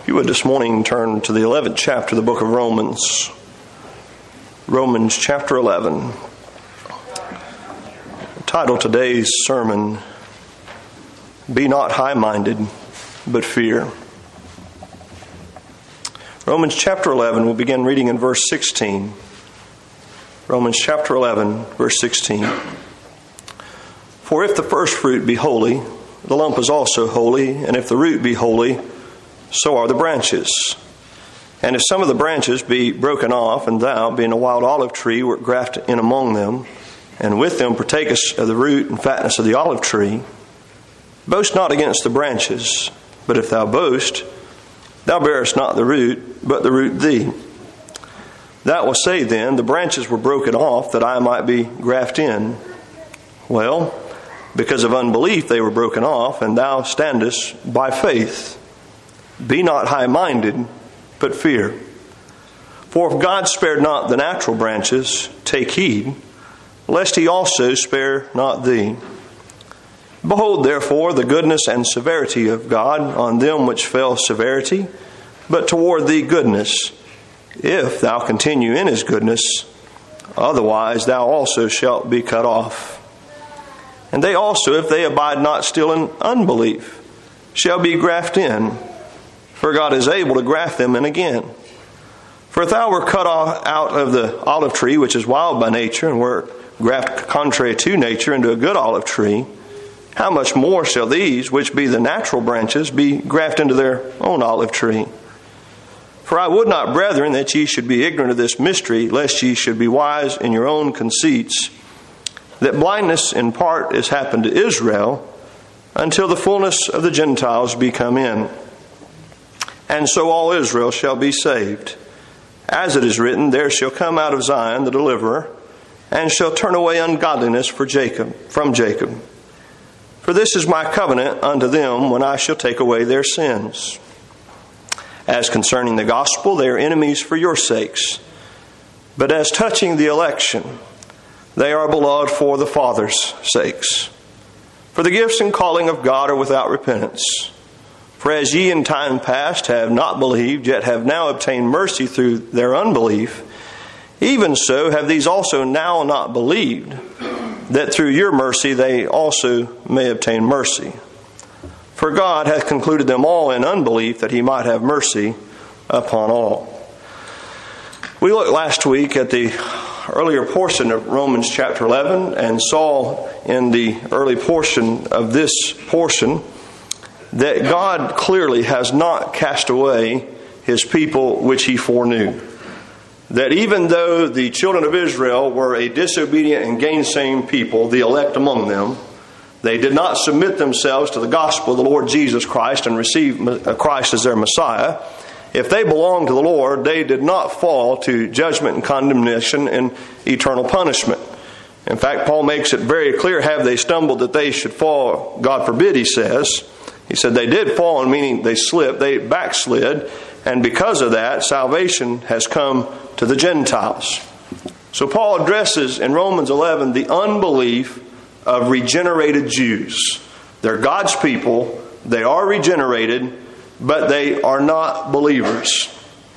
If you would this morning turn to the 11th chapter of the book of Romans. Romans chapter 11. The title of today's sermon, Be Not High-Minded, but Fear. Romans chapter 11, we'll begin reading in verse 16. Romans chapter 11, verse 16. For if the first fruit be holy, the lump is also holy, and if the root be holy, so are the branches. And if some of the branches be broken off, and thou, being a wild olive tree, wert grafted in among them, and with them partakest of the root and fatness of the olive tree, boast not against the branches, but if thou boast, thou bearest not the root, but the root thee. Thou wilt say then, the branches were broken off, that I might be grafted in. Well, because of unbelief they were broken off, and thou standest by faith. Be not high-minded, but fear. For if God spared not the natural branches, take heed, lest he also spare not thee. Behold, therefore, the goodness and severity of God on them which fell severity, but toward thee goodness, if thou continue in his goodness, otherwise thou also shalt be cut off. And they also, if they abide not still in unbelief, shall be grafted in, for God is able to graft them in again. For if thou were cut off out of the olive tree, which is wild by nature, and were grafted contrary to nature into a good olive tree, how much more shall these, which be the natural branches, be grafted into their own olive tree? For I would not, brethren, that ye should be ignorant of this mystery, lest ye should be wise in your own conceits, that blindness in part is happened to Israel, until the fullness of the Gentiles be come in. And so all Israel shall be saved. As it is written, there shall come out of Zion the deliverer, and shall turn away ungodliness from Jacob. For this is my covenant unto them, when I shall take away their sins. As concerning the gospel, they are enemies for your sakes. But as touching the election, they are beloved for the Father's sakes. For the gifts and calling of God are without repentance. For as ye in time past have not believed, yet have now obtained mercy through their unbelief, even so have these also now not believed, that through your mercy they also may obtain mercy. For God hath concluded them all in unbelief, that he might have mercy upon all. We looked last week at the earlier portion of Romans chapter 11 and saw in the early portion of this portion that God clearly has not cast away his people which he foreknew. That even though the children of Israel were a disobedient and gainsaying people, the elect among them, they did not submit themselves to the gospel of the Lord Jesus Christ and receive Christ as their Messiah. If they belonged to the Lord, they did not fall to judgment and condemnation and eternal punishment. In fact, Paul makes it very clear, have they stumbled that they should fall? God forbid, he says. He said they did fall, meaning they slipped, they backslid, and because of that, salvation has come to the Gentiles. So Paul addresses in Romans 11 the unbelief of regenerated Jews. They're God's people, they are regenerated, but they are not believers.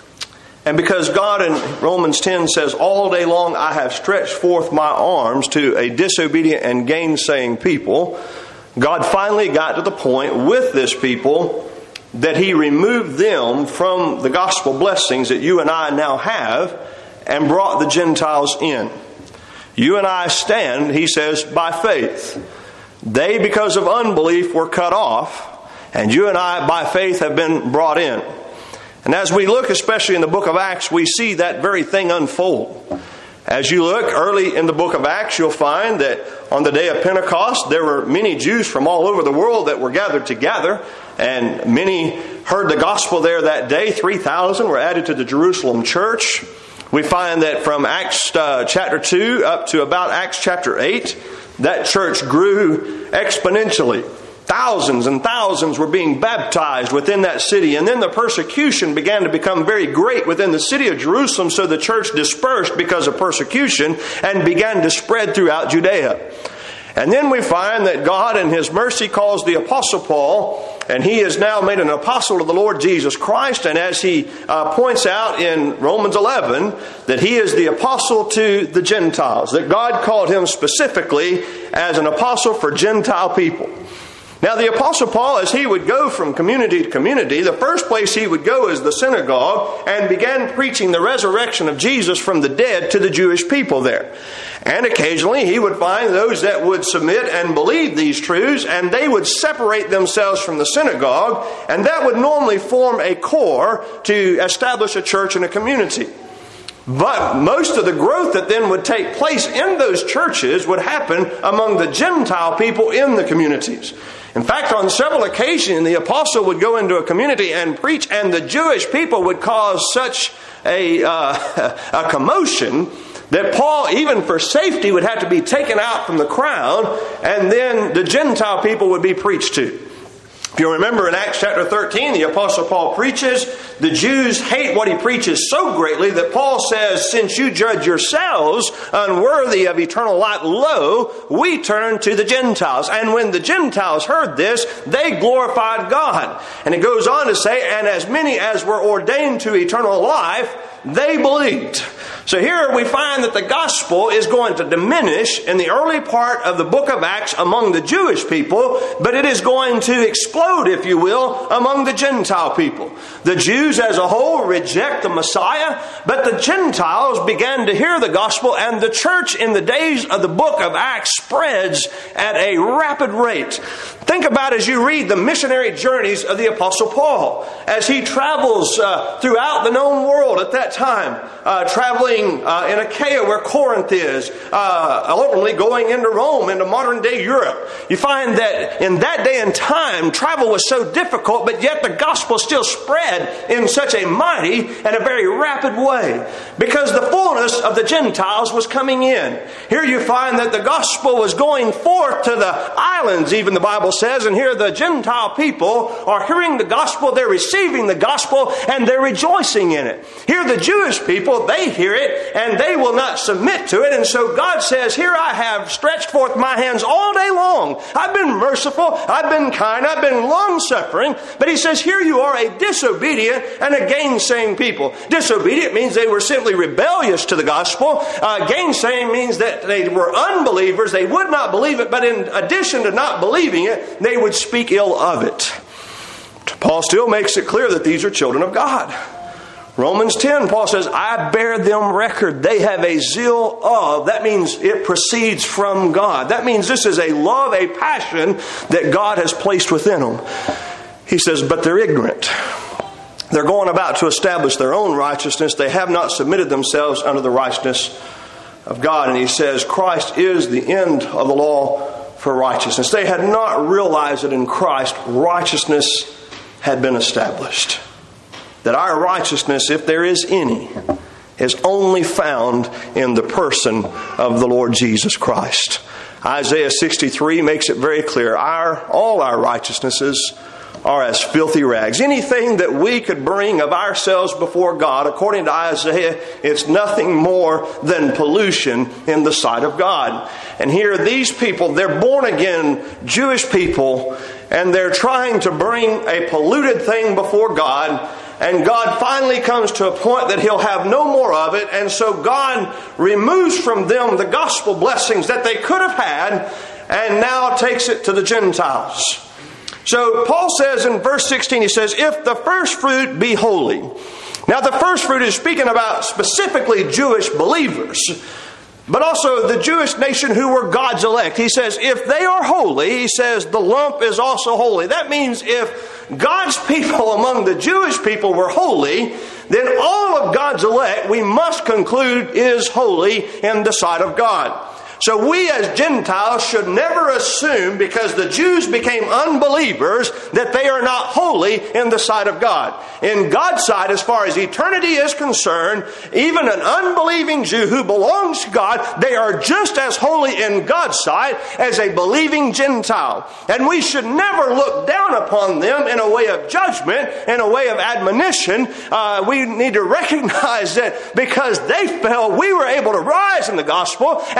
And because God in Romans 10 says, all day long I have stretched forth my arms to a disobedient and gainsaying people, God finally got to the point with this people that he removed them from the gospel blessings that you and I now have and brought the Gentiles in. You and I stand, he says, by faith. They, because of unbelief, were cut off, and you and I, by faith, have been brought in. And as we look, especially in the book of Acts, we see that very thing unfold. As you look early in the book of Acts, you'll find that on the day of Pentecost, there were many Jews from all over the world that were gathered together, and many heard the gospel there that day. 3,000 were added to the Jerusalem church. We find that from Acts chapter 2 up to about Acts chapter 8, that church grew exponentially. Thousands and thousands were being baptized within that city. And then the persecution began to become very great within the city of Jerusalem. So the church dispersed because of persecution and began to spread throughout Judea. And then we find that God in His mercy calls the Apostle Paul, and he is now made an apostle of the Lord Jesus Christ. And as he points out in Romans 11, that he is the apostle to the Gentiles, that God called him specifically as an apostle for Gentile people. Now the Apostle Paul, as he would go from community to community, the first place he would go is the synagogue and began preaching the resurrection of Jesus from the dead to the Jewish people there. And occasionally he would find those that would submit and believe these truths, and they would separate themselves from the synagogue, and that would normally form a core to establish a church and a community. But most of the growth that then would take place in those churches would happen among the Gentile people in the communities. In fact, on several occasions, the apostle would go into a community and preach, and the Jewish people would cause such a commotion that Paul, even for safety, would have to be taken out from the crowd, and then the Gentile people would be preached to. If you remember in Acts chapter 13, the Apostle Paul preaches. The Jews hate what he preaches so greatly that Paul says, since you judge yourselves unworthy of eternal life, lo, we turn to the Gentiles. And when the Gentiles heard this, they glorified God. And it goes on to say, and as many as were ordained to eternal life, they believed. So here we find that the gospel is going to diminish in the early part of the book of Acts among the Jewish people, but it is going to explode, if you will, among the Gentile people. The Jews as a whole reject the Messiah, but the Gentiles began to hear the gospel, and the church in the days of the book of Acts spreads at a rapid rate. Think about as you read the missionary journeys of the Apostle Paul, as he travels throughout the known world at that time, traveling in Achaia where Corinth is, ultimately going into Rome, into modern day Europe. You find that in that day and time, travel was so difficult, but yet the gospel still spread in such a mighty and a very rapid way, because the fullness of the Gentiles was coming in. Here you find that the gospel was going forth to the islands, even the Bible says, and here the Gentile people are hearing the gospel, they're receiving the gospel, and they're rejoicing in it. Here the Jewish people, they hear it, and they will not submit to it, and so God says, here I have stretched forth my hands all day long. I've been merciful, I've been kind, I've been long-suffering, but He says, here you are a disobedient and a gainsaying people. Disobedient means they were simply rebellious to the gospel. Gainsaying means that they were unbelievers, they would not believe it, but in addition to not believing it, they would speak ill of it. Paul still makes it clear that these are children of God. Romans 10, Paul says, I bear them record. They have a zeal of. That means it proceeds from God. That means this is a love, a passion that God has placed within them. He says, but they're ignorant. They're going about to establish their own righteousness. They have not submitted themselves unto the righteousness of God. And he says, Christ is the end of the law for righteousness. They had not realized that in Christ, righteousness had been established. That our righteousness, if there is any, is only found in the person of the Lord Jesus Christ. Isaiah 63 makes it very clear. All our righteousnesses are as filthy rags. Anything that we could bring of ourselves before God, according to Isaiah, it's nothing more than pollution in the sight of God. And here these people, they're born again Jewish people, and they're trying to bring a polluted thing before God. And God finally comes to a point that He'll have no more of it. And so God removes from them the gospel blessings that they could have had, and now takes it to the Gentiles. So Paul says in verse 16, he says, if the first fruit be holy. Now the first fruit is speaking about specifically Jewish believers, but also the Jewish nation who were God's elect. He says, if they are holy, he says, the lump is also holy. That means if God's people among the Jewish people were holy, then all of God's elect, we must conclude, is holy in the sight of God. So we as Gentiles should never assume, because the Jews became unbelievers, that they are not holy in the sight of God. In God's sight, as far as eternity is concerned, even an unbelieving Jew who belongs to God, they are just as holy in God's sight as a believing Gentile. And we should never look down upon them in a way of judgment, in a way of admonition. We need to recognize that because they fell, we were able to rise in the gospel, and instead of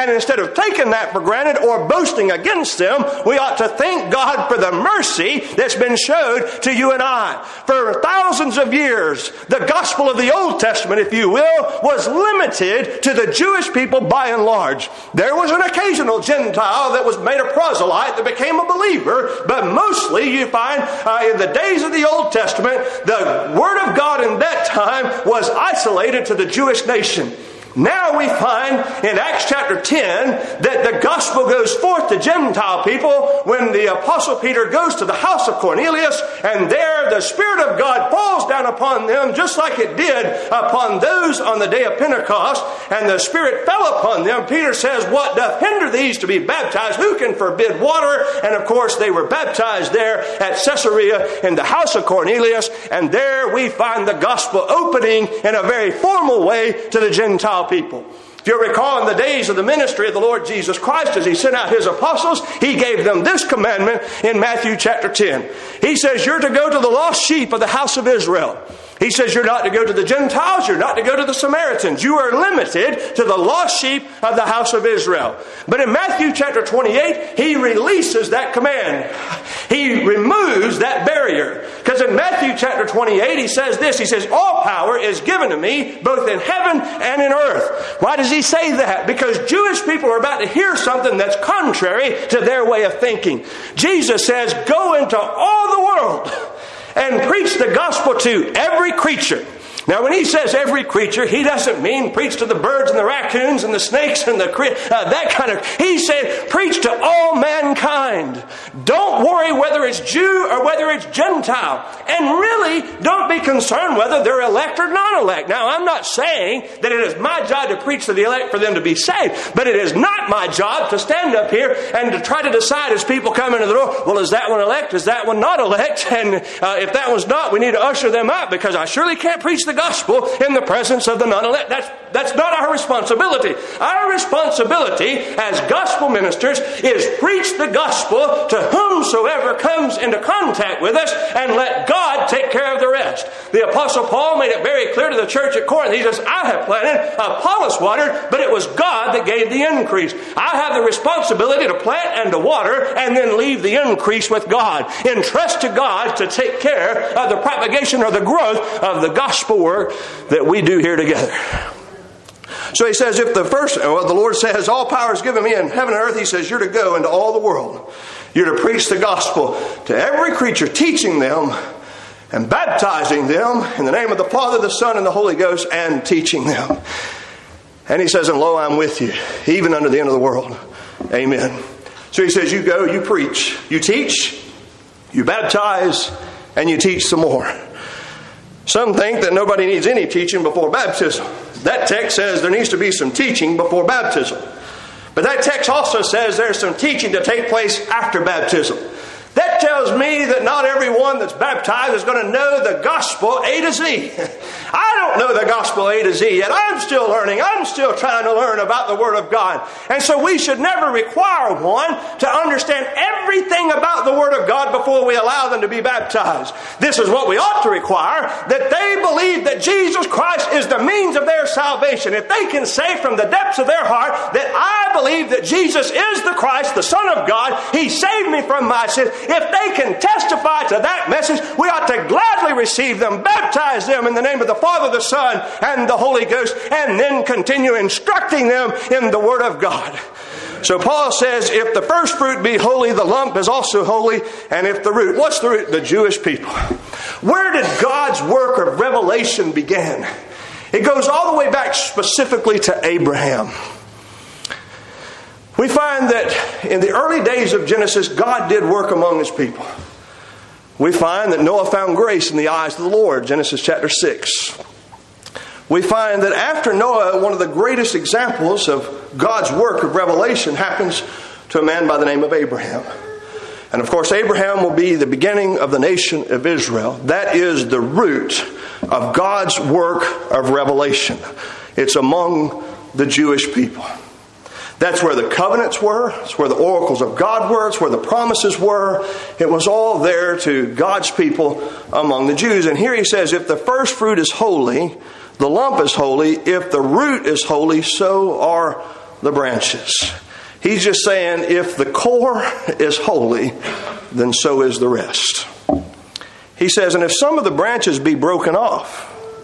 of taking that for granted or boasting against them, we ought to thank God for the mercy that's been showed to you and I. For thousands of years, the gospel of the Old Testament, if you will, was limited to the Jewish people by and large. There was an occasional Gentile that was made a proselyte that became a believer, but mostly you find in the days of the Old Testament, the Word of God in that time was isolated to the Jewish nation. Now we find in Acts chapter 10 that the gospel goes forth to Gentile people when the Apostle Peter goes to the house of Cornelius, and there the Spirit of God falls down upon them just like it did upon those on the day of Pentecost, and the Spirit fell upon them. Peter says, "What doth hinder these to be baptized? Who can forbid water?" And of course they were baptized there at Caesarea in the house of Cornelius, and there we find the gospel opening in a very formal way to the Gentile people. If you recall, in the days of the ministry of the Lord Jesus Christ, as He sent out His apostles, He gave them this commandment in Matthew chapter 10. He says, you're to go to the lost sheep of the house of Israel. He says you're not to go to the Gentiles, you're not to go to the Samaritans. You are limited to the lost sheep of the house of Israel. But in Matthew chapter 28, He releases that command. He removes that barrier. Because in Matthew chapter 28, He says this, He says, all power is given to me, both in heaven and in earth. Why does He say that? Because Jewish people are about to hear something that's contrary to their way of thinking. Jesus says, go into all the world and preach the gospel to every creature. Now, when He says every creature, He doesn't mean preach to the birds and the raccoons and the snakes and that kind of... He said preach to all mankind. Don't worry whether it's Jew or whether it's Gentile. And really, don't be concerned whether they're elect or non-elect. Now, I'm not saying that it is my job to preach to the elect for them to be saved. But it is not my job to stand up here and to try to decide as people come into the door, well, is that one elect? Is that one not elect? And if that one's not, we need to usher them out, because I surely can't preach the gospel in the presence of the non-elect. That's not our responsibility. Our responsibility as gospel ministers is preach the gospel to whomsoever comes into contact with us, and let God take care of the rest. The Apostle Paul made it very clear to the church at Corinth. He says, I have planted, Apollos watered, but it was God that gave the increase. I have the responsibility to plant and to water, and then leave the increase with God. Entrust to God to take care of the propagation or the growth of the gospel work that we do here together. So he says, the Lord says, all power is given me in heaven and earth. He says, you're to go into all the world. You're to preach the gospel to every creature, teaching them and baptizing them in the name of the Father, the Son, and the Holy Ghost, and teaching them. And He says, and lo, I'm with you, even unto the end of the world. Amen. So He says, you go, you preach, you teach, you baptize, and you teach some more. Some think that nobody needs any teaching before baptism. That text says there needs to be some teaching before baptism. But that text also says there's some teaching to take place after baptism. That tells me that not everyone that's baptized is going to know the gospel A to Z. I don't know the gospel A to Z yet. I'm still learning. I'm still trying to learn about the Word of God. And so we should never require one to understand everything about the Word of God before we allow them to be baptized. This is what we ought to require, that they believe that Jesus Christ is the means of their salvation. If they can say from the depths of their heart that I believe that Jesus is the Christ, the Son of God, He saved me from my sins. If they can testify to that message, we ought to gladly receive them, baptize them in the name of the Father, the Son, and the Holy Ghost, and then continue instructing them in the Word of God. So Paul says, if the first fruit be holy, the lump is also holy. And if the root, what's the root? The Jewish people. Where did God's work of revelation begin? It goes all the way back specifically to Abraham. We find that in the early days of Genesis, God did work among His people. We find that Noah found grace in the eyes of the Lord, Genesis chapter 6. We find that after Noah, one of the greatest examples of God's work of revelation happens to a man by the name of Abraham. And of course, Abraham will be the beginning of the nation of Israel. That is the root of God's work of revelation. It's among the Jewish people. That's where the covenants were. It's where the oracles of God were. It's where the promises were. It was all there to God's people among the Jews. And here he says, if the first fruit is holy, the lump is holy. If the root is holy, so are the branches. He's just saying if the core is holy, then so is the rest. He says, and if some of the branches be broken off,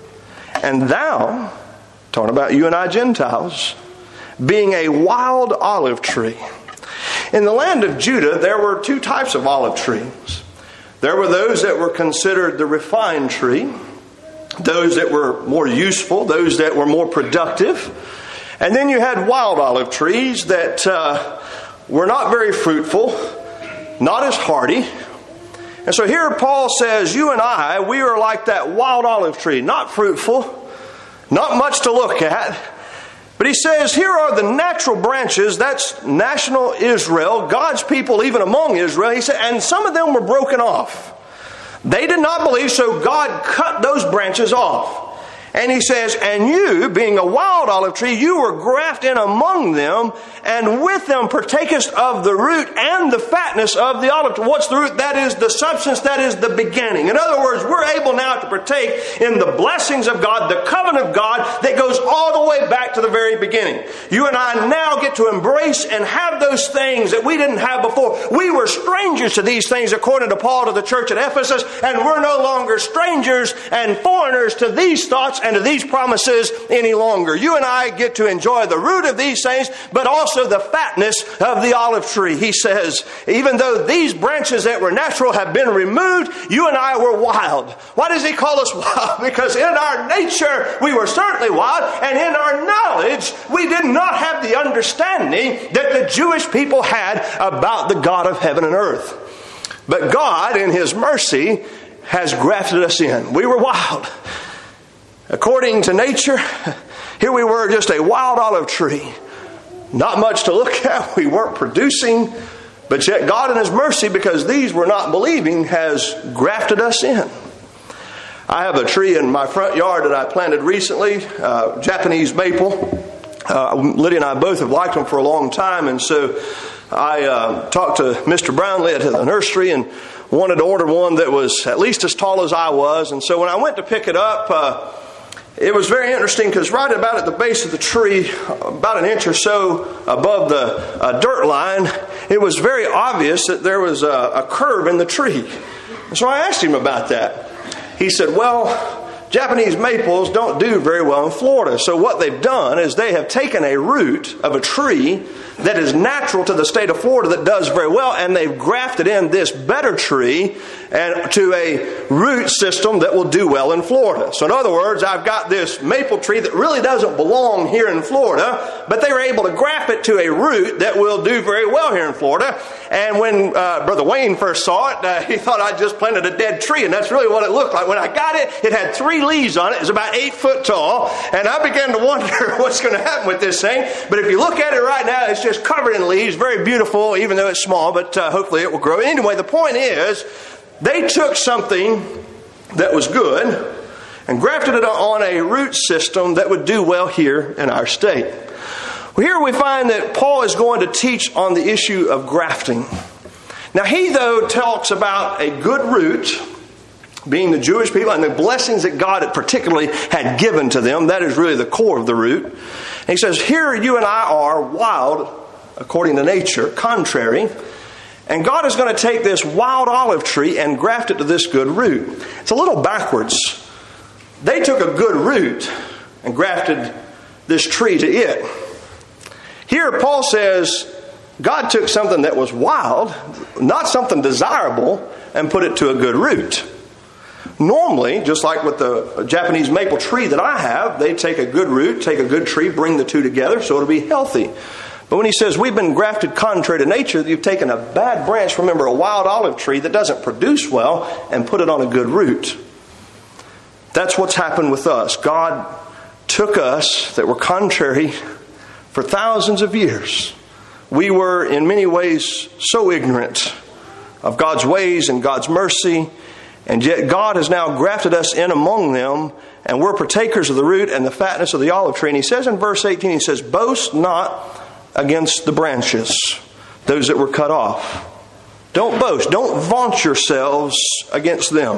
and thou, talking about you and I Gentiles, being a wild olive tree. In the land of Judah, there were two types of olive trees. There were those that were considered the refined tree, those that were more useful, those that were more productive. And then you had wild olive trees that were not very fruitful, not as hardy. And so here Paul says, you and I, we are like that wild olive tree, not fruitful, not much to look at. But he says, here are the natural branches, that's national Israel, God's people even among Israel. He said, and some of them were broken off. They did not believe, so God cut those branches off. And he says, and you, being a wild olive tree, you were grafted in among them, and with them partakest of the root and the fatness of the olive tree. What's the root? That is the substance, that is the beginning. In other words, we're able now to partake in the blessings of God, the covenant of God that goes all the way back to the very beginning. You and I now get to embrace and have those things that we didn't have before. We were strangers to these things, according to Paul to the church at Ephesus, and we're no longer strangers and foreigners to these thoughts and to these promises any longer. You and I get to enjoy the root of these things, but also the fatness of the olive tree. He says, even though these branches that were natural have been removed, you and I were wild. Why does he call us wild? Because in our nature, we were certainly wild, and in our knowledge, we did not have the understanding that the Jewish people had about the God of heaven and earth. But God, in His mercy, has grafted us in. We were wild. According to nature, here we were, just a wild olive tree. Not much to look at. We weren't producing. But yet God in His mercy, because these were not believing, has grafted us in. I have a tree in my front yard that I planted recently, Japanese maple. Lydia and I both have liked them for a long time. And so I talked to Mr. Brownlee at the nursery and wanted to order one that was at least as tall as I was. And so when I went to pick it up, it was very interesting because right about at the base of the tree, about an inch or so above the dirt line, it was very obvious that there was a curve in the tree. And so I asked him about that. He said, well, Japanese maples don't do very well in Florida. So what they've done is they have taken a root of a tree that is natural to the state of Florida that does very well, and they've grafted in this better tree and to a root system that will do well in Florida. So in other words, I've got this maple tree that really doesn't belong here in Florida, but they were able to graft it to a root that will do very well here in Florida. And when Brother Wayne first saw it, he thought I just planted a dead tree, and that's really what it looked like. When I got it, it had 3 leaves on it. It was about 8 foot tall, and I began to wonder what's going to happen with this thing. But if you look at it right now, it's just covered in leaves, very beautiful, even though it's small, but hopefully it will grow. Anyway, the point is, they took something that was good and grafted it on a root system that would do well here in our state. Well, here we find that Paul is going to teach on the issue of grafting. Now, he, though, talks about a good root, being the Jewish people, and the blessings that God particularly had given to them. That is really the core of the root. And he says, here you and I are wild, according to nature, contrary. And God is going to take this wild olive tree and graft it to this good root. It's a little backwards. They took a good root and grafted this tree to it. Here Paul says God took something that was wild, not something desirable, and put it to a good root. Normally, just like with the Japanese maple tree that I have, they take a good root, take a good tree, bring the two together so it'll be healthy. But when he says we've been grafted contrary to nature, you've taken a bad branch, remember a wild olive tree that doesn't produce well, and put it on a good root. That's what's happened with us. God took us that were contrary for thousands of years. We were in many ways so ignorant of God's ways and God's mercy, and yet God has now grafted us in among them, and we're partakers of the root and the fatness of the olive tree. And he says in verse 18, he says, boast not against the branches, those that were cut off. Don't boast. Don't vaunt yourselves against them.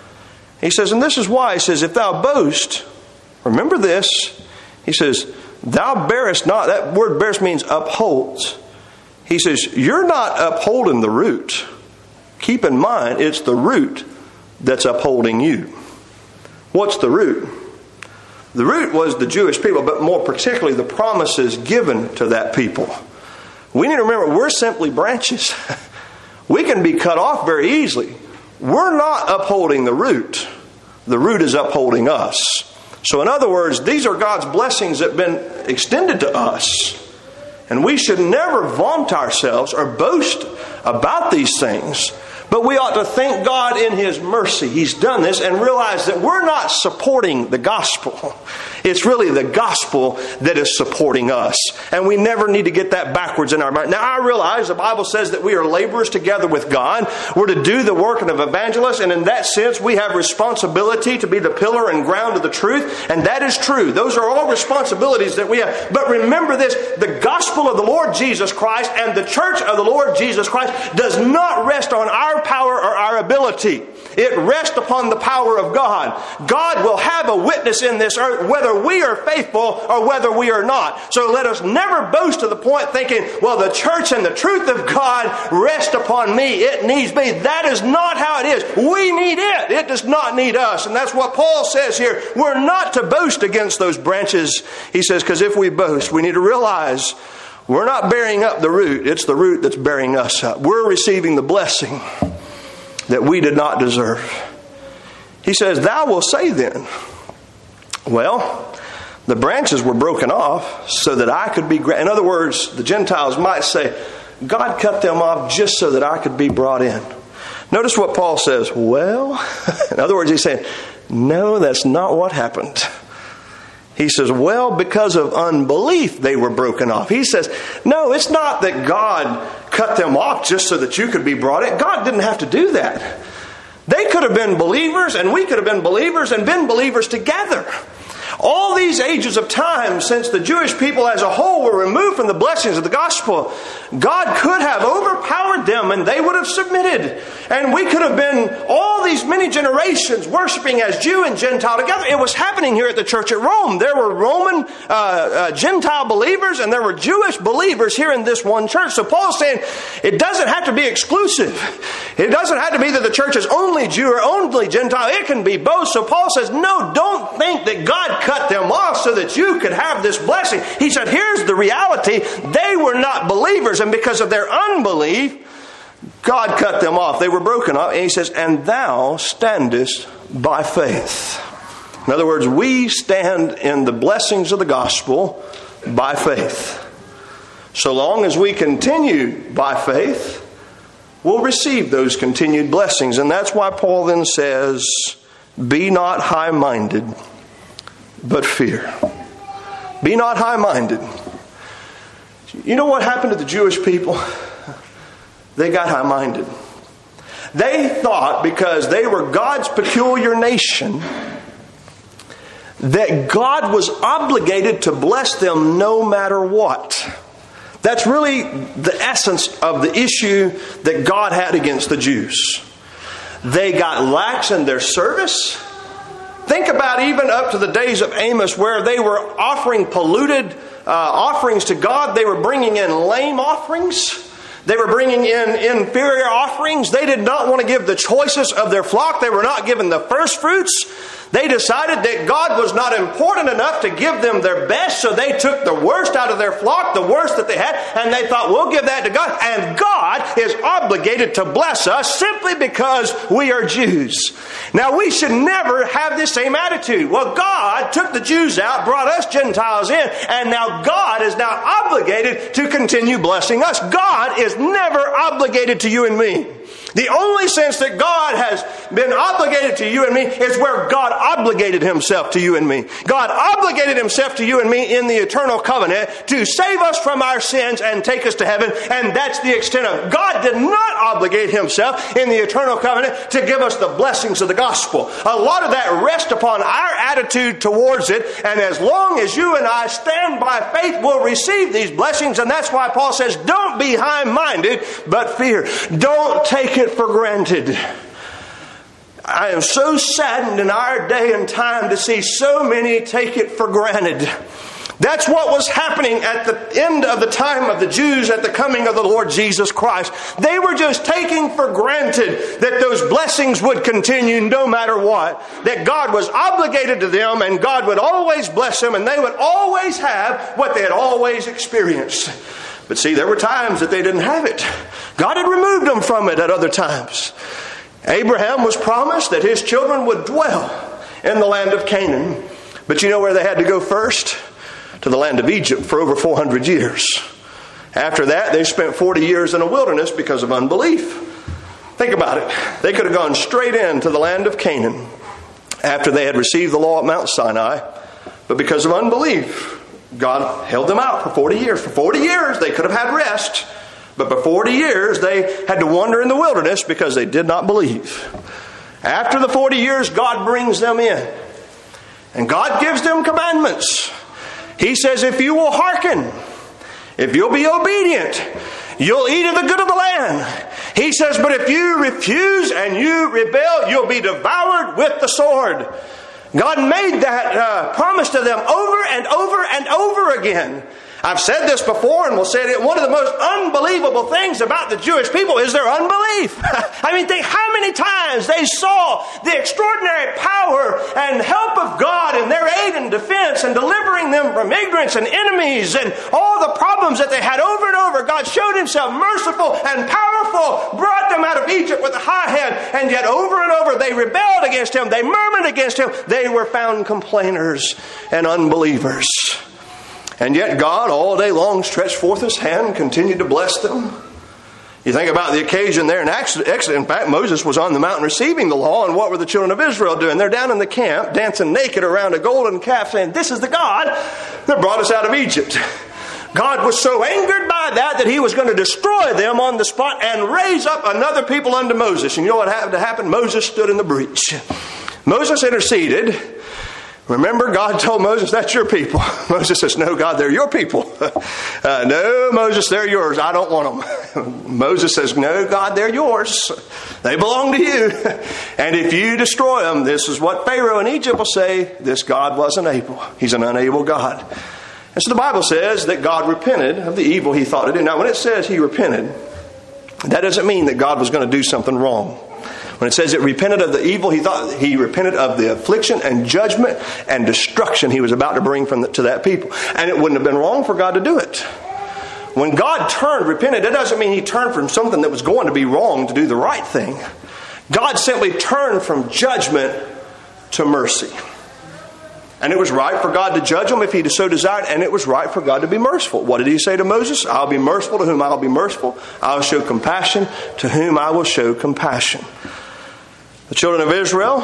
He says, and this is why. He says, if thou boast, remember this. He says, thou bearest not. That word bearest means upholds. He says, you're not upholding the root. Keep in mind, it's the root that's upholding you. What's the root? The root was the Jewish people, but more particularly the promises given to that people. We need to remember, we're simply branches. We can be cut off very easily. We're not upholding the root. The root is upholding us. So in other words, these are God's blessings that have been extended to us. And we should never vaunt ourselves or boast about these things. But we ought to thank God in His mercy. He's done this, and realize that we're not supporting the gospel. It's really the gospel that is supporting us. And we never need to get that backwards in our mind. Now, I realize the Bible says that we are laborers together with God. We're to do the work of evangelists. And in that sense, we have responsibility to be the pillar and ground of the truth. And that is true. Those are all responsibilities that we have. But remember this, the gospel of the Lord Jesus Christ and the church of the Lord Jesus Christ does not rest on our power or our ability. It rests upon the power of God. God will have a witness in this earth whether we are faithful or whether we are not. So let us never boast to the point thinking, well, the church and the truth of God rest upon me. It needs me. That is not how it is. We need it. It does not need us. And that's what Paul says here. We're not to boast against those branches. He says, because if we boast, we need to realize we're not bearing up the root. It's the root that's bearing us up. We're receiving the blessing that we did not deserve. He says, thou wilt say then, well, the branches were broken off so that I could be... In other words, the Gentiles might say, God cut them off just so that I could be brought in. Notice what Paul says, well, in other words, he's saying, no, that's not what happened. He says, well, because of unbelief, they were broken off. He says, no, it's not that God cut them off just so that you could be brought in. God didn't have to do that. They could have been believers, and we could have been believers and been believers together. All these ages of time, since the Jewish people as a whole were removed from the blessings of the gospel, God could have overpowered them and they would have submitted. And we could have been all these many generations worshiping as Jew and Gentile together. It was happening here at the church at Rome. There were Roman Gentile believers and there were Jewish believers here in this one church. So Paul's saying it doesn't have to be exclusive. It doesn't have to be that the church is only Jew or only Gentile. It can be both. So Paul says, no, don't think that God cut them off so that you could have this blessing. He said, here's the reality. They were not believers, and because of their unbelief, God cut them off. They were broken off. And he says, and thou standest by faith. In other words, we stand in the blessings of the gospel by faith. So long as we continue by faith, we'll receive those continued blessings. And that's why Paul then says, be not high-minded, but fear. Be not high-minded. You know what happened to the Jewish people? They got high-minded. They thought because they were God's peculiar nation that God was obligated to bless them no matter what. That's really the essence of the issue that God had against the Jews. They got lax in their service. Think about even up to the days of Amos where they were offering polluted offerings to God. They were bringing in lame offerings. They were bringing in inferior offerings. They did not want to give the choicest of their flock. They were not given the first fruits. They decided that God was not important enough to give them their best, so they took the worst out of their flock, the worst that they had, and they thought, we'll give that to God. And God is obligated to bless us simply because we are Jews. Now, we should never have this same attitude. Well, God took the Jews out, brought us Gentiles in, and now God is now obligated to continue blessing us. God is never obligated to you and me. The only sense that God has been obligated to you and me is where God obligated Himself to you and me. God obligated Himself to you and me in the eternal covenant to save us from our sins and take us to heaven. And that's the extent of it. God did not obligate Himself in the eternal covenant to give us the blessings of the gospel. A lot of that rests upon our attitude towards it. And as long as you and I stand by faith, we'll receive these blessings. And that's why Paul says, don't be high-minded, but fear. Don't take it for granted. I am so saddened in our day and time to see so many take it for granted. That's what was happening at the end of the time of the Jews at the coming of the Lord Jesus Christ. They were just taking for granted that those blessings would continue no matter what. That God was obligated to them and God would always bless them and they would always have what they had always experienced. But see, there were times that they didn't have it. God had removed them from it at other times. Abraham was promised that his children would dwell in the land of Canaan. But you know where they had to go first? To the land of Egypt for over 400 years. After that, they spent 40 years in a wilderness because of unbelief. Think about it. They could have gone straight into the land of Canaan after they had received the law at Mount Sinai. But because of unbelief, God held them out for 40 years. For 40 years, they could have had rest. But for 40 years, they had to wander in the wilderness because they did not believe. After the 40 years, God brings them in. And God gives them commandments. He says, if you will hearken, if you'll be obedient, you'll eat of the good of the land. He says, but if you refuse and you rebel, you'll be devoured with the sword. God made that promise to them over and over and over again. I've said this before and will say it. One of the most unbelievable things about the Jewish people is their unbelief. I mean, think how many times they saw the extraordinary power and help of God in their aid and defense and delivering them from ignorance and enemies and all the problems that they had over and over. God showed Himself merciful and powerful, brought them out of Egypt with a high hand, and yet over and over they rebelled against Him. They murmured against Him. They were found complainers and unbelievers. And yet God all day long stretched forth His hand and continued to bless them. You think about the occasion there in Exodus. In fact, Moses was on the mountain receiving the law, and what were the children of Israel doing? They're down in the camp dancing naked around a golden calf saying, this is the God that brought us out of Egypt. God was so angered by that He was going to destroy them on the spot and raise up another people unto Moses. And you know what had to happen? Moses stood in the breach. Moses interceded. Remember, God told Moses, that's your people. Moses says, no, God, they're your people. No, Moses, they're yours. I don't want them. Moses says, no, God, they're yours. They belong to you. And if you destroy them, this is what Pharaoh in Egypt will say, this God wasn't able. He's an unable God. And so the Bible says that God repented of the evil He thought to do. Now, when it says He repented, that doesn't mean that God was going to do something wrong. When it says it repented of the evil, He repented of the affliction and judgment and destruction He was about to bring to that people. And it wouldn't have been wrong for God to do it. When God repented, that doesn't mean He turned from something that was going to be wrong to do the right thing. God simply turned from judgment to mercy. And it was right for God to judge them if He so desired, and it was right for God to be merciful. What did He say to Moses? I'll be merciful to whom I'll be merciful. I'll show compassion to whom I will show compassion. The children of Israel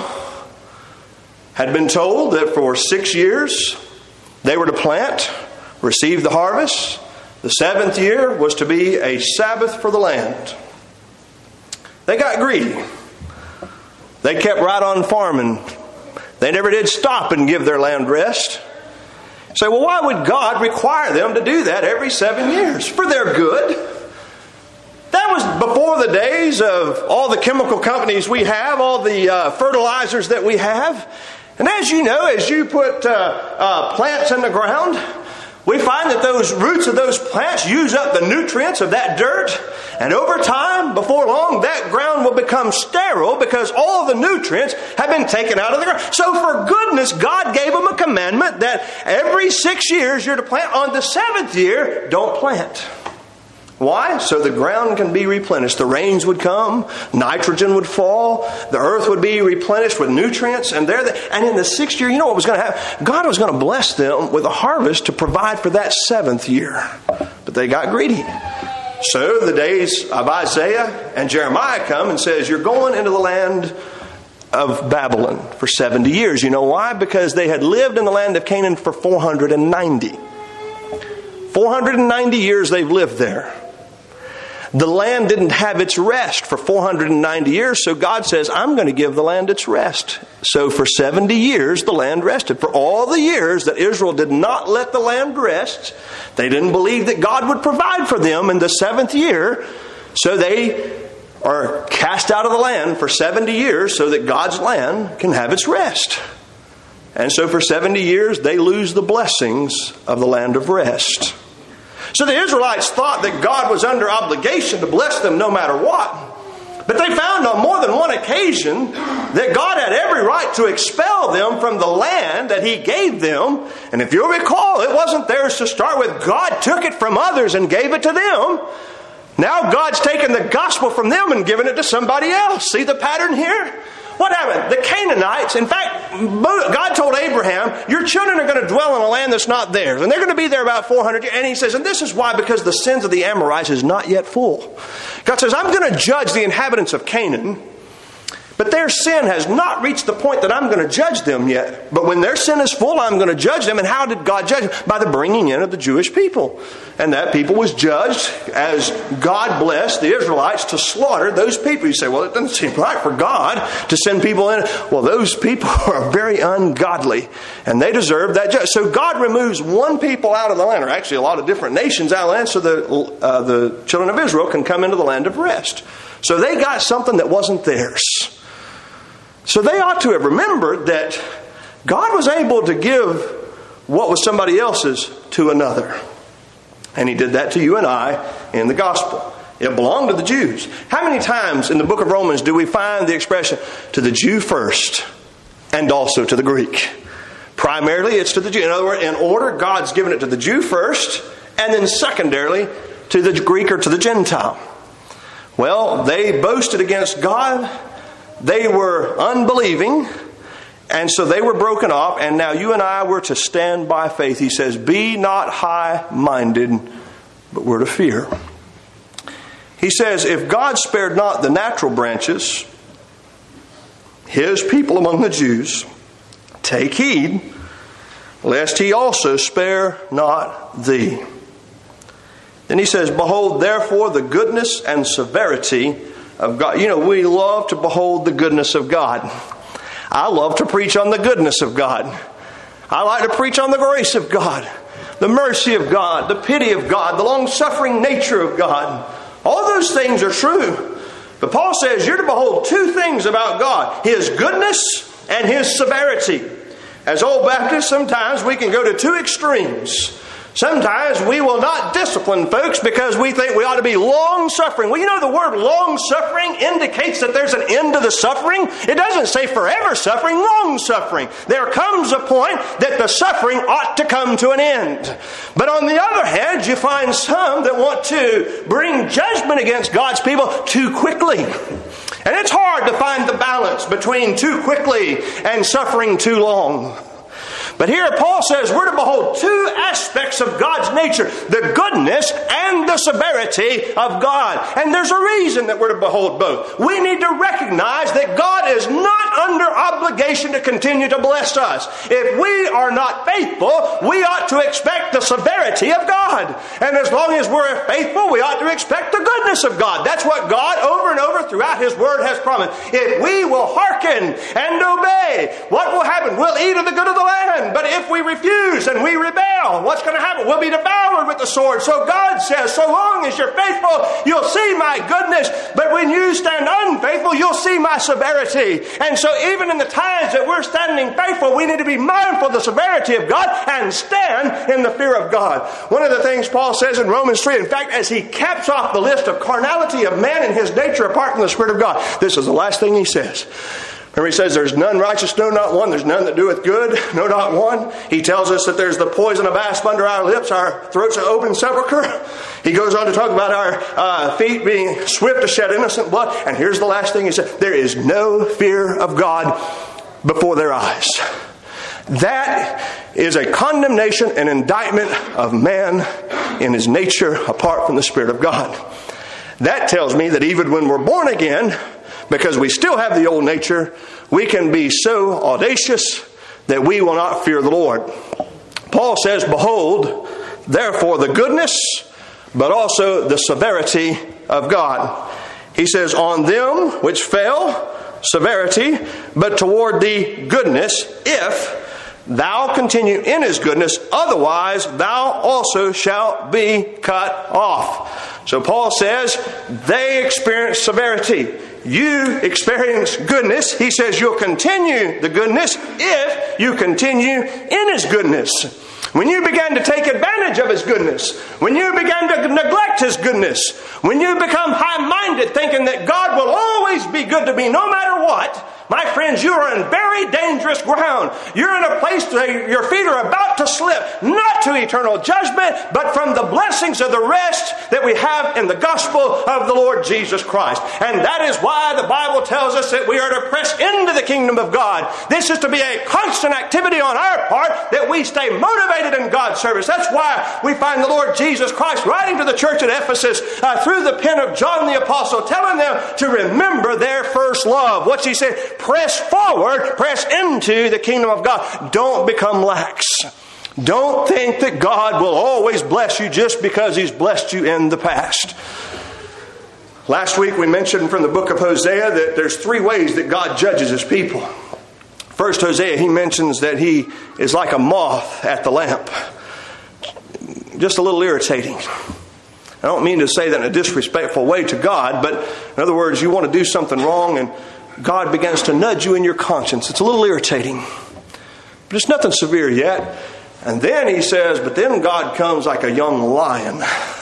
had been told that for 6 years they were to plant, receive the harvest. The 7th year was to be a Sabbath for the land. They got greedy. They kept right on farming. They never did stop and give their land rest. So, well, why would God require them to do that every 7 years? For their good. That was before the days of all the chemical companies we have, all the fertilizers that we have. And as you know, as you put plants in the ground, we find that those roots of those plants use up the nutrients of that dirt. And over time, before long, that ground will become sterile because all the nutrients have been taken out of the ground. So for goodness, God gave them a commandment that every 6 years you're to plant. On the 7th year, don't plant. Why? So the ground can be replenished. The rains would come, nitrogen would fall, the earth would be replenished with nutrients, and in the 6th year, you know what was going to happen? God was going to bless them with a harvest to provide for that 7th year. But they got greedy. So the days of Isaiah and Jeremiah come and says, you're going into the land of Babylon for 70 years. You know why? Because they had lived in the land of Canaan for 490. 490 years they've lived there. The land didn't have its rest for 490 years, so God says, I'm going to give the land its rest. So for 70 years, the land rested. For all the years that Israel did not let the land rest, they didn't believe that God would provide for them in the 7th year, so they are cast out of the land for 70 years so that God's land can have its rest. And so for 70 years, they lose the blessings of the land of rest. So the Israelites thought that God was under obligation to bless them no matter what. But they found on more than one occasion that God had every right to expel them from the land that He gave them. And if you'll recall, it wasn't theirs to start with. God took it from others and gave it to them. Now God's taken the gospel from them and given it to somebody else. See the pattern here? What happened? The Canaanites, in fact, God told Abraham, your children are going to dwell in a land that's not theirs. And they're going to be there about 400 years. And He says, and this is why, because the sins of the Amorites is not yet full. God says, I'm going to judge the inhabitants of Canaan, but their sin has not reached the point that I'm going to judge them yet. But when their sin is full, I'm going to judge them. And how did God judge them? By the bringing in of the Jewish people. And that people was judged as God blessed the Israelites to slaughter those people. You say, well, it doesn't seem right for God to send people in. Well, those people are very ungodly, and they deserve that judgment. So God removes one people out of the land, or actually a lot of different nations out of the land, so the children of Israel can come into the land of rest. So they got something that wasn't theirs. So they ought to have remembered that God was able to give what was somebody else's to another. And He did that to you and I in the gospel. It belonged to the Jews. How many times in the book of Romans do we find the expression, to the Jew first and also to the Greek? Primarily it's to the Jew. In other words, in order, God's given it to the Jew first, and then secondarily to the Greek or to the Gentile. Well, they boasted against God. They were unbelieving, and so they were broken off, and now you and I were to stand by faith. He says, be not high-minded, but we're to fear. He says, if God spared not the natural branches, His people among the Jews, take heed, lest He also spare not thee. Then He says, behold, therefore, the goodness and severity of God. You know, we love to behold the goodness of God. I love to preach on the goodness of God. I like to preach on the grace of God, the mercy of God, the pity of God, the long-suffering nature of God. All those things are true. But Paul says you're to behold two things about God, His goodness and His severity. As old Baptists, sometimes we can go to two extremes. Sometimes we will not discipline folks because we think we ought to be long-suffering. Well, you know, the word long-suffering indicates that there's an end to the suffering. It doesn't say forever suffering, long-suffering. There comes a point that the suffering ought to come to an end. But on the other hand, you find some that want to bring judgment against God's people too quickly. And it's hard to find the balance between too quickly and suffering too long. But here Paul says we're to behold two aspects of God's nature, the goodness and the severity of God. And there's a reason that we're to behold both. We need to recognize that God is not under obligation to continue to bless us. If we are not faithful, we ought to expect the severity of God. And as long as we're faithful, we ought to expect the goodness of God. That's what God over and over throughout His Word has promised. If we will hearken and obey, what will happen? We'll eat of the good of the land. But if we refuse and we rebel, what's going to happen? We'll be devoured with the sword. So God says, so long as you're faithful, you'll see my goodness. But when you stand unfaithful, you'll see my severity. And so even in the times that we're standing faithful, we need to be mindful of the severity of God and stand in the fear of God. One of the things Paul says in Romans 3, in fact, as he caps off the list of carnality of man and his nature apart from the Spirit of God, this is the last thing he says. Remember, he says, there's none righteous, no, not one. There's none that doeth good, no, not one. He tells us that there's the poison of asp under our lips. Our throats are open sepulchre. He goes on to talk about our feet being swift to shed innocent blood. And here's the last thing he said. There is no fear of God before their eyes. That is a condemnation and indictment of man in his nature apart from the Spirit of God. That tells me that even when we're born again, because we still have the old nature, we can be so audacious that we will not fear the Lord. Paul says, behold, therefore, the goodness, but also the severity of God. He says, on them which fell, severity, but toward thee goodness, if thou continue in His goodness, otherwise thou also shalt be cut off. So Paul says, they experience severity. you experience goodness. He says you'll continue the goodness if you continue in His goodness. When you begin to take advantage of His goodness, when you begin to neglect His goodness, when you become high-minded thinking that God will always be good to me no matter what, my friends, you are in very dangerous ground. You're in a place where your feet are about to slip, not to eternal judgment, but from the blessings of the rest that we have in the gospel of the Lord Jesus Christ. And that is why the Bible tells us that we are to press into the kingdom of God. This is to be a constant activity on our part, that we stay motivated in God's service. That's why we find the Lord Jesus Christ writing to the church at Ephesus through the pen of John the Apostle, telling them to remember their first love. What's he say? Press forward, press into the kingdom of God. Don't become lax. Don't think that God will always bless you just because He's blessed you in the past. Last week we mentioned from the book of Hosea that there's 3 ways that God judges His people. First, Hosea, he mentions that He is like a moth at the lamp. Just a little irritating. I don't mean to say that in a disrespectful way to God, but in other words, you want to do something wrong and God begins to nudge you in your conscience. It's a little irritating. But it's nothing severe yet. And then he says, but then God comes like a young lion.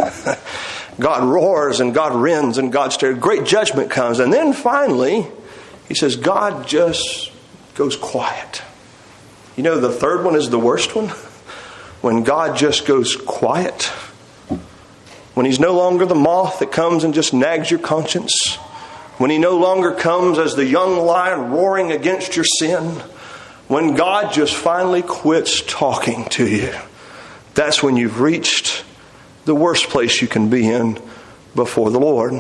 God roars and God rends and God stares. Great judgment comes. And then finally, he says, God just goes quiet. You know, the third one is the worst one. When God just goes quiet. When He's no longer the moth that comes and just nags your conscience. When He no longer comes as the young lion roaring against your sin. When God just finally quits talking to you. That's when you've reached the worst place you can be in before the Lord.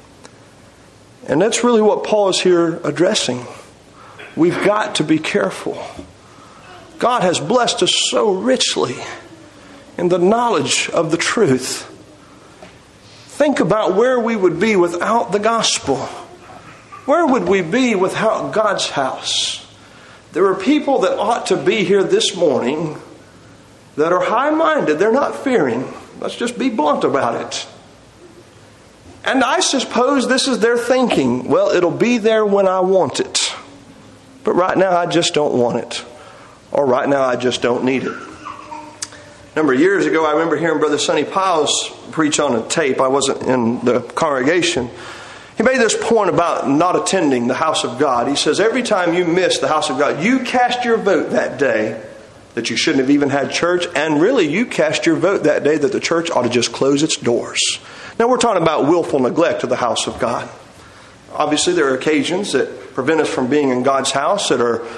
And that's really what Paul is here addressing. We've got to be careful. God has blessed us so richly in the knowledge of the truth. Think about where we would be without the gospel. Where would we be without God's house? There are people that ought to be here this morning that are high-minded. They're not fearing. Let's just be blunt about it. And I suppose this is their thinking. Well, it'll be there when I want it. But right now I just don't want it. Or right now I just don't need it. A number of years ago, I remember hearing Brother Sonny Piles preach on a tape. I wasn't in the congregation. He made this point about not attending the house of God. He says, every time you miss the house of God, you cast your vote that day that you shouldn't have even had church. And really, you cast your vote that day that the church ought to just close its doors. Now, we're talking about willful neglect of the house of God. Obviously, there are occasions that prevent us from being in God's house that are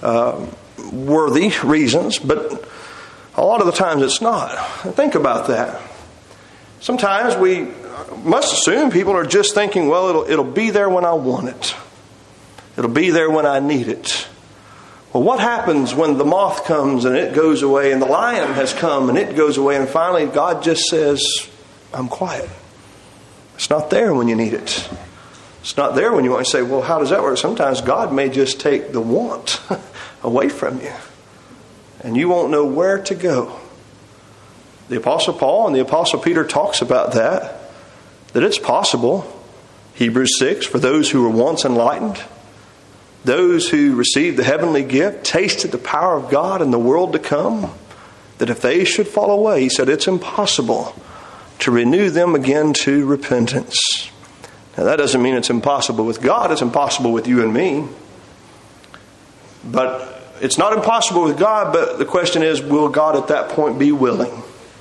worthy reasons, but a lot of the times it's not. Think about that. Sometimes we must assume people are just thinking, well, it'll be there when I want it. It'll be there when I need it. Well, what happens when the moth comes and it goes away and the lion has come and it goes away and finally God just says, I'm quiet. It's not there when you need it. It's not there when you want to say, well, how does that work? Sometimes God may just take the want away from you. And you won't know where to go. The Apostle Paul and the Apostle Peter talks about that it's possible. Hebrews 6, for those who were once enlightened, those who received the heavenly gift, tasted the power of God in the world to come, that if they should fall away, he said it's impossible to renew them again to repentance. Now that doesn't mean it's impossible with God, it's impossible with you and me. But it's not impossible with God, but the question is, will God at that point be willing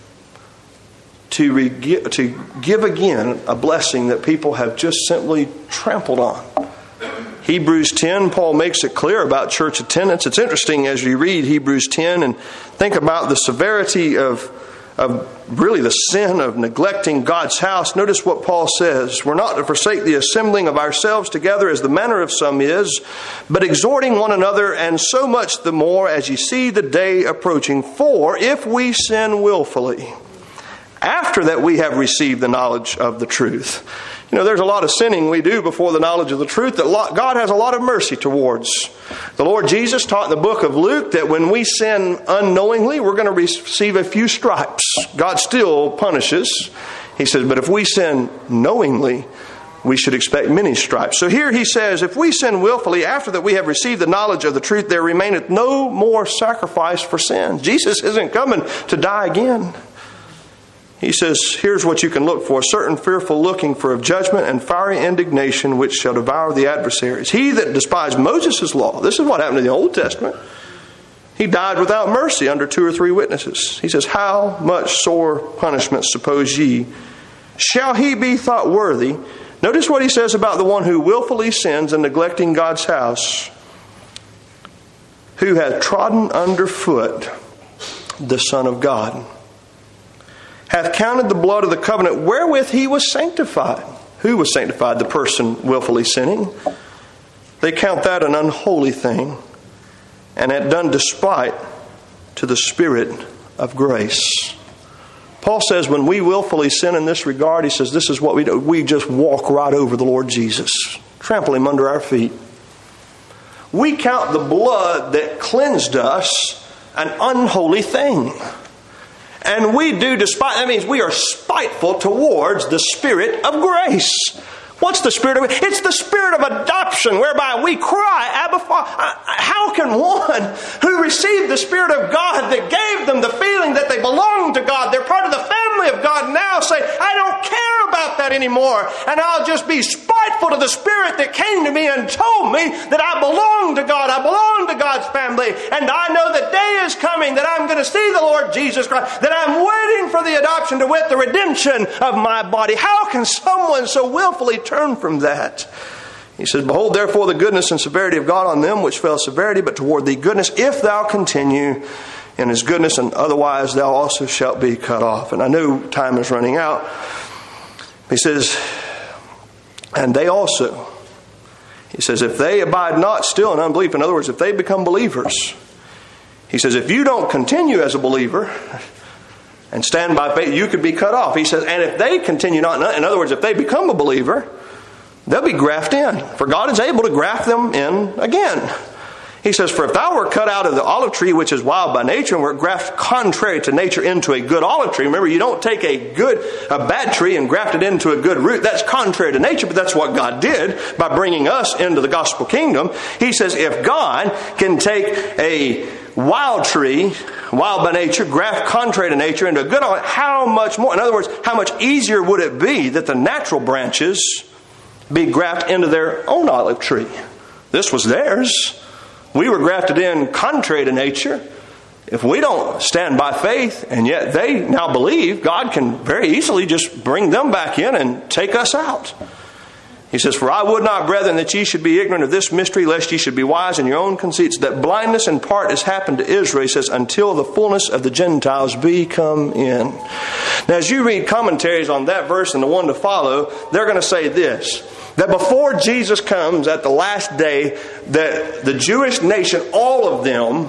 to give again a blessing that people have just simply trampled on? Hebrews 10, Paul makes it clear about church attendance. It's interesting as you read Hebrews 10 and think about the severity of really the sin of neglecting God's house. Notice what Paul says. We're not to forsake the assembling of ourselves together as the manner of some is, but exhorting one another, and so much the more as you see the day approaching. For if we sin willfully, after that we have received the knowledge of the truth. You know, there's a lot of sinning we do before the knowledge of the truth that God has a lot of mercy towards. The Lord Jesus taught in the book of Luke that when we sin unknowingly, we're going to receive a few stripes. God still punishes. He says, but if we sin knowingly, we should expect many stripes. So here he says, if we sin willfully after that we have received the knowledge of the truth, there remaineth no more sacrifice for sin. Jesus isn't coming to die again. He says, here's what you can look for: certain fearful looking for of judgment and fiery indignation which shall devour the adversaries. He that despised Moses' law, this is what happened in the Old Testament. He died without mercy under 2 or 3 witnesses. He says, how much sore punishment suppose ye shall he be thought worthy? Notice what he says about the one who willfully sins and neglecting God's house, who hath trodden under foot the Son of God, hath counted the blood of the covenant wherewith he was sanctified. Who was sanctified? The person willfully sinning. They count that an unholy thing, and had done despite to the Spirit of grace. Paul says when we willfully sin in this regard, he says this is what we do. We just walk right over the Lord Jesus, trample him under our feet. We count the blood that cleansed us an unholy thing. And we do despite, that means we are spiteful towards the Spirit of grace. What's the Spirit of? It's the Spirit of adoption, whereby we cry, Abba, Father. How can one who received the Spirit of God that gave them the feeling that they belong to God, they're part of the family of God, now say, I don't care about that anymore, and I'll just be spiteful to the Spirit that came to me and told me that I belong to God, I belong to God's family, and I know the day is coming that I'm going to see the Lord Jesus Christ, that I'm waiting for the adoption to wit the redemption of my body. How can someone so willfully turn from that? He says, behold therefore the goodness and severity of God on them which fell severity, but toward thee goodness, if thou continue in his goodness, and otherwise thou also shalt be cut off. And I know time is running out. He says, and they also, he says, if they abide not still in unbelief, in other words, if they become believers, he says, if you don't continue as a believer and stand by faith, you could be cut off. He says, and if they continue not, in other words, if they become a believer, they'll be grafted in. For God is able to graft them in again. He says, for if thou were cut out of the olive tree, which is wild by nature, and were grafted contrary to nature into a good olive tree. Remember, you don't take a bad tree and graft it into a good root. That's contrary to nature, but that's what God did by bringing us into the gospel kingdom. He says, if God can take a wild tree, wild by nature, graft contrary to nature into a good olive, how much more? In other words, how much easier would it be that the natural branches be grafted into their own olive tree? This was theirs. We were grafted in contrary to nature. If we don't stand by faith, and yet they now believe, God can very easily just bring them back in and take us out. He says, for I would not, brethren, that ye should be ignorant of this mystery, lest ye should be wise in your own conceits, that blindness in part has happened to Israel, he says, until the fullness of the Gentiles be come in. Now, as you read commentaries on that verse and the one to follow, they're going to say this, that before Jesus comes at the last day, that the Jewish nation, all of them,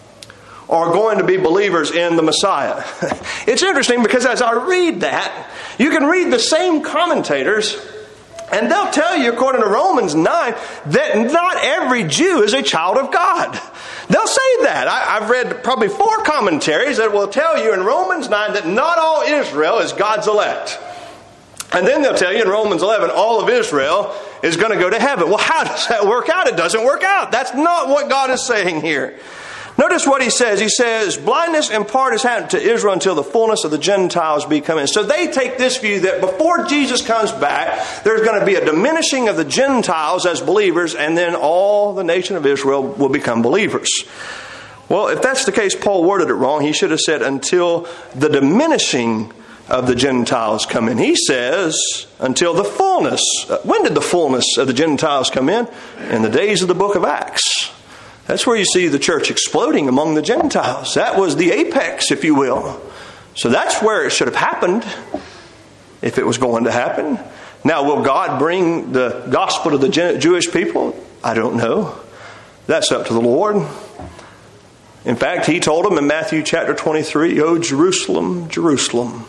are going to be believers in the Messiah. It's interesting because as I read that, you can read the same commentators, and they'll tell you, according to Romans 9, that not every Jew is a child of God. They'll say that. I've read probably 4 commentaries that will tell you in Romans 9 that not all Israel is God's elect. And then they'll tell you in Romans 11, all of Israel is going to go to heaven. Well, how does that work out? It doesn't work out. That's not what God is saying here. Notice what he says. He says, blindness in part has happened to Israel until the fullness of the Gentiles be come in. So they take this view that before Jesus comes back, there's going to be a diminishing of the Gentiles as believers, and then all the nation of Israel will become believers. Well, if that's the case, Paul worded it wrong. He should have said until the diminishing of the Gentiles come in. He says until the fullness. When did the fullness of the Gentiles come in? In the days of the book of Acts. That's where you see the church exploding among the Gentiles. That was the apex, if you will. So that's where it should have happened, if it was going to happen. Now, will God bring the gospel to the Jewish people? I don't know. That's up to the Lord. In fact, he told them in Matthew chapter 23, O Jerusalem, Jerusalem.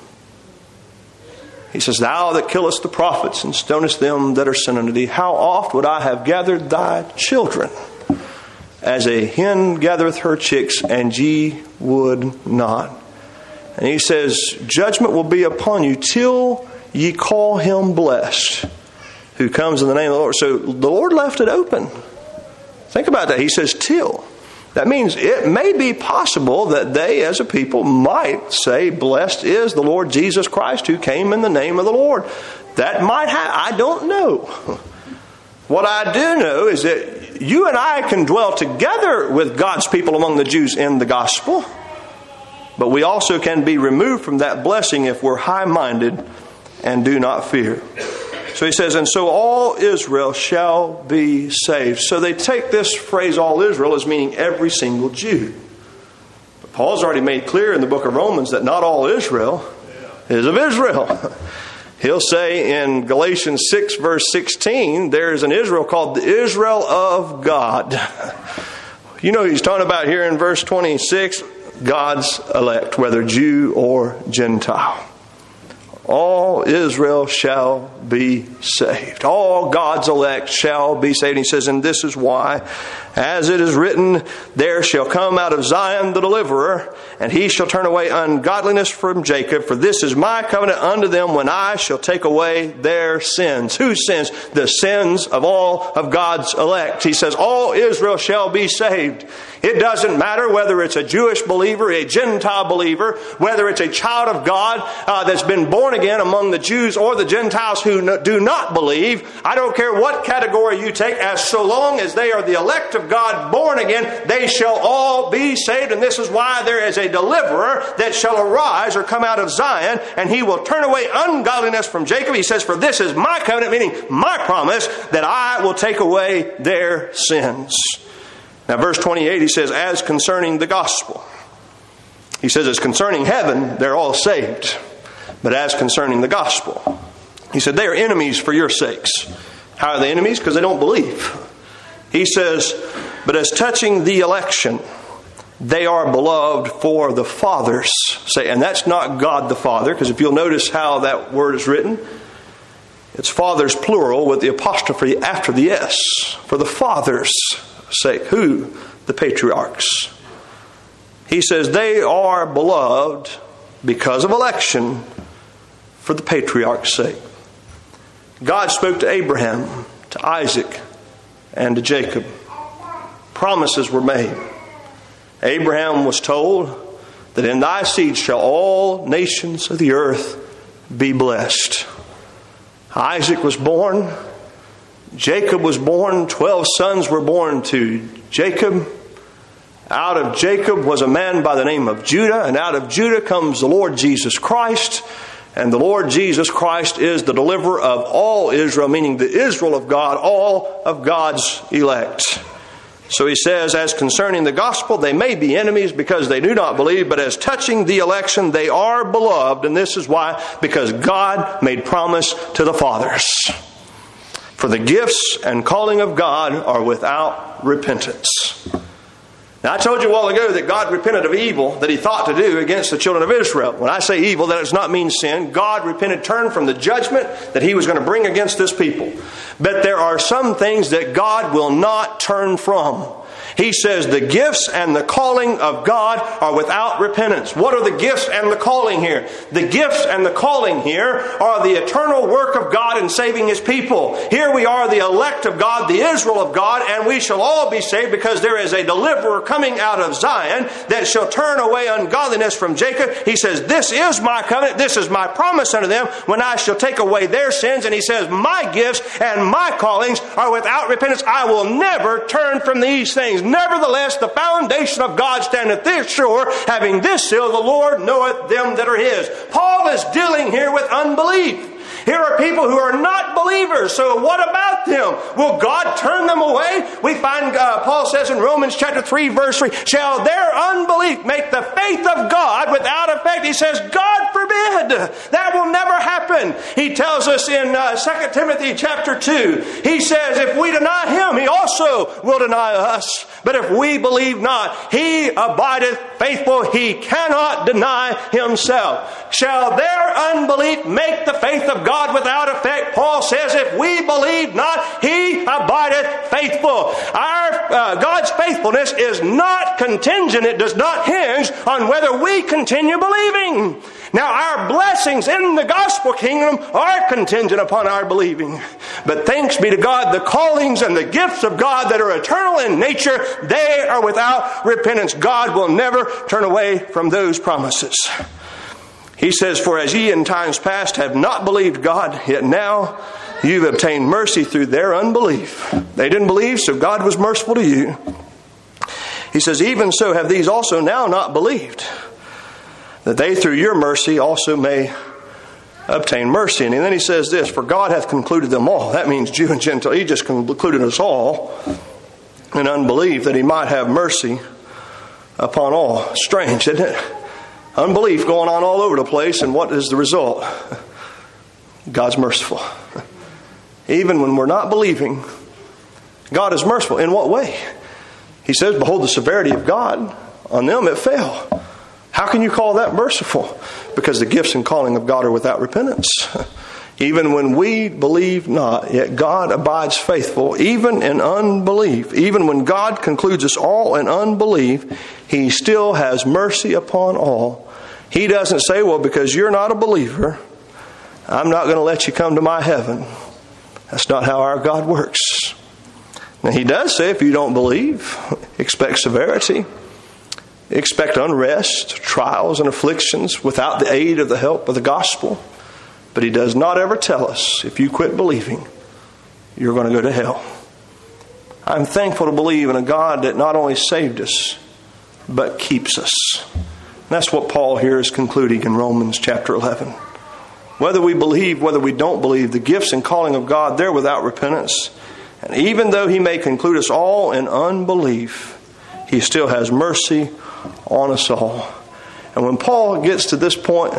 He says, thou that killest the prophets and stonest them that are sent unto thee, how oft would I have gathered thy children, as a hen gathereth her chicks, and ye would not. And he says, judgment will be upon you till ye call him blessed. who comes in the name of the Lord. So the Lord left it open. Think about that. He says till. That means it may be possible that they as a people might say, blessed is the Lord Jesus Christ who came in the name of the Lord. That might happen. I don't know. What I do know is that you and I can dwell together with God's people among the Jews in the gospel. But we also can be removed from that blessing if we're high-minded and do not fear. So he says, and so all Israel shall be saved. So they take this phrase, all Israel, as meaning every single Jew. But Paul's already made clear in the book of Romans that not all Israel is of Israel. He'll say in Galatians 6 verse 16, there is an Israel called the Israel of God. You know he's talking about here in verse 26, God's elect, whether Jew or Gentile. All Israel shall be saved. All God's elect shall be saved. And he says, and this is why, as it is written, there shall come out of Zion the deliverer, and he shall turn away ungodliness from Jacob. For this is my covenant unto them when I shall take away their sins. Whose sins? The sins of all of God's elect. He says, all Israel shall be saved. It doesn't matter whether it's a Jewish believer, a Gentile believer, whether it's a child of God that's been born again among the Jews or the Gentiles who do not believe. I don't care what category you take, as so long as they are the elect of God, born again, they shall all be saved. And this is why there is a deliverer that shall arise or come out of Zion, and he will turn away ungodliness from Jacob. He says, for this is my covenant, meaning my promise, that I will take away their sins. Now, verse 28, he says, as concerning the gospel. He says, as concerning heaven, they're all saved. But as concerning the gospel, he said, they are enemies for your sakes. How are they enemies? Because they don't believe. He says, but as touching the election, they are beloved for the Father's sake. And that's not God the Father, because if you'll notice how that word is written, it's fathers plural with the apostrophe after the S. For the Father's sake. Who? The patriarchs. He says they are beloved because of election for the patriarch's sake. God spoke to Abraham, to Isaac, and to Jacob. Promises were made. Abraham was told that in thy seed shall all nations of the earth be blessed. Isaac was born. Jacob was born. 12 sons were born to Jacob. Out of Jacob was a man by the name of Judah, and out of Judah comes the Lord Jesus Christ. And the Lord Jesus Christ is the deliverer of all Israel, meaning the Israel of God, all of God's elect. So he says, as concerning the gospel, they may be enemies because they do not believe, but as touching the election, they are beloved. And this is why, because God made promise to the fathers. For the gifts and calling of God are without repentance. Now, I told you a while ago that God repented of evil that he thought to do against the children of Israel. When I say evil, that does not mean sin. God repented, turned from the judgment that he was going to bring against this people. But there are some things that God will not turn from. He says the gifts and the calling of God are without repentance. What are the gifts and the calling here? The gifts and the calling here are the eternal work of God in saving his people. Here we are, the elect of God, the Israel of God, and we shall all be saved because there is a deliverer coming out of Zion that shall turn away ungodliness from Jacob. He says, this is my covenant, this is my promise unto them when I shall take away their sins. And he says, my gifts and my callings are without repentance. I will never turn from these things. Nevertheless, the foundation of God standeth this sure, having this seal, the Lord knoweth them that are his. Paul is dealing here with unbelief. Here are people who are not believers. So what about them? Will God turn them away? We find Paul says in Romans chapter 3 verse 3, shall their unbelief make the faith of God without effect? He says, God forbid. That will never happen. He tells us in 2 Timothy chapter 2, he says, if we deny him, he also will deny us. But if we believe not, he abideth faithful. He cannot deny himself. Shall their unbelief make the faith of God God without effect. Paul says, if we believe not, He abideth faithful. Our God's faithfulness is not contingent. It does not hinge on whether we continue believing. Now, our blessings in the gospel kingdom are contingent upon our believing. But thanks be to God, the callings and the gifts of God that are eternal in nature, they are without repentance. God will never turn away from those promises. He says, for as ye in times past have not believed God, yet now you've obtained mercy through their unbelief. They didn't believe, so God was merciful to you. He says, even so have these also now not believed, that they through your mercy also may obtain mercy. And then he says this, for God hath concluded them all. That means Jew and Gentile. He just concluded us all in unbelief, that He might have mercy upon all. Strange, isn't it? Unbelief going on all over the place, and what is the result? God's merciful. Even when we're not believing, God is merciful. In what way? He says, behold the severity of God. On them it fell. How can you call that merciful? Because the gifts and calling of God are without repentance. Even when we believe not, yet God abides faithful, even in unbelief. Even when God concludes us all in unbelief, He still has mercy upon all. He doesn't say, well, because you're not a believer, I'm not going to let you come to my heaven. That's not how our God works. Now, He does say, if you don't believe, expect severity. Expect unrest, trials, and afflictions without the aid of the help of the gospel. But He does not ever tell us, if you quit believing, you're going to go to hell. I'm thankful to believe in a God that not only saved us, but keeps us. And that's what Paul here is concluding in Romans chapter 11. Whether we believe, whether we don't believe, the gifts and calling of God, they're without repentance. And even though He may conclude us all in unbelief, He still has mercy on us all. And when Paul gets to this point,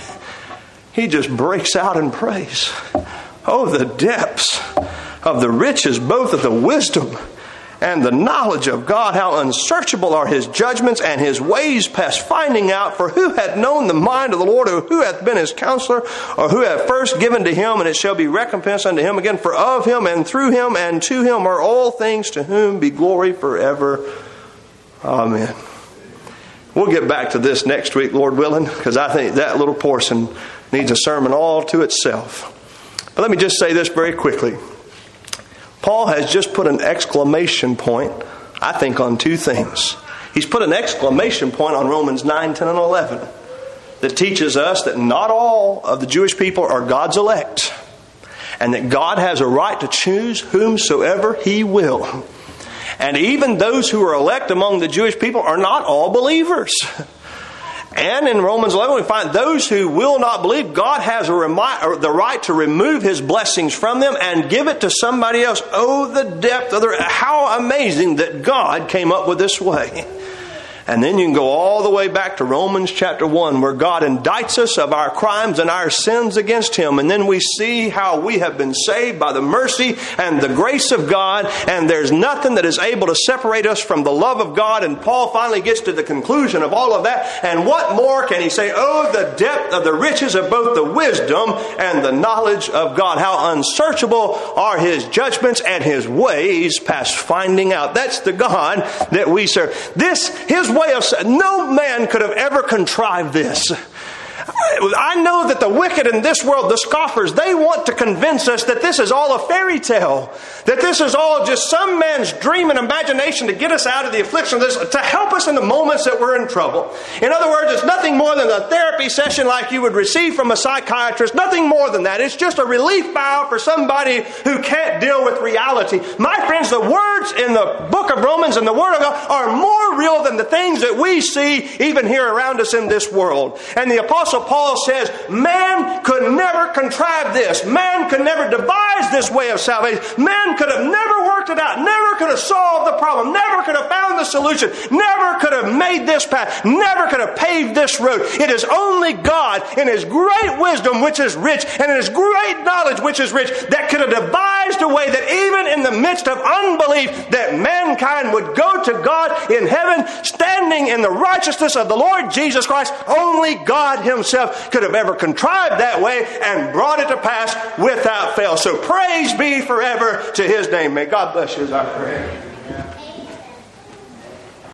he just breaks out in praise. Oh, the depths of the riches, both of the wisdom and the knowledge of God. How unsearchable are His judgments and His ways past finding out. For who hath known the mind of the Lord, or who hath been His counselor, or who hath first given to Him, and it shall be recompensed unto Him again. For of Him and through Him and to Him are all things, to whom be glory forever. Amen. We'll get back to this next week, Lord willing, because I think that little portion needs a sermon all to itself. But let me just say this very quickly. Paul has just put an exclamation point, I think, on two things. He's put an exclamation point on Romans 9, 10, and 11 that teaches us that not all of the Jewish people are God's elect, and that God has a right to choose whomsoever He will. And even those who are elect among the Jewish people are not all believers. And in Romans 11 we find those who will not believe, God has the right to remove His blessings from them and give it to somebody else. Oh, the depth of how amazing that God came up with this way. And then you can go all the way back to Romans chapter 1, where God indicts us of our crimes and our sins against Him. And then we see how we have been saved by the mercy and the grace of God. And there's nothing that is able to separate us from the love of God. And Paul finally gets to the conclusion of all of that. And what more can he say? Oh, the depth of the riches of both the wisdom and the knowledge of God. How unsearchable are His judgments and His ways past finding out. That's the God that we serve. His way of saying, no man could have ever contrived this. I know that the wicked in this world, the scoffers, they want to convince us that this is all a fairy tale. That this is all just some man's dream and imagination to get us out of the affliction of this, to help us in the moments that we're in trouble. In other words, it's nothing more than a therapy session like you would receive from a psychiatrist. Nothing more than that. It's just a relief valve for somebody who can't deal with reality. My friends, the words in the book of Romans and the Word of God are more real than the things that we see even here around us in this world. And the Apostle Paul says, man could never contrive this. Man could never devise this way of salvation. Man could have never worked it out. Never could have solved the problem. Never could have found the solution. Never could have made this path. Never could have paved this road. It is only God in His great wisdom, which is rich, and in His great knowledge, which is rich, that could have devised a way that even in the midst of unbelief, that mankind would go to God in heaven, standing in the righteousness of the Lord Jesus Christ. Only God Himself could have ever contrived that way and brought it to pass without fail. So praise be forever to His name. May God bless you as I pray.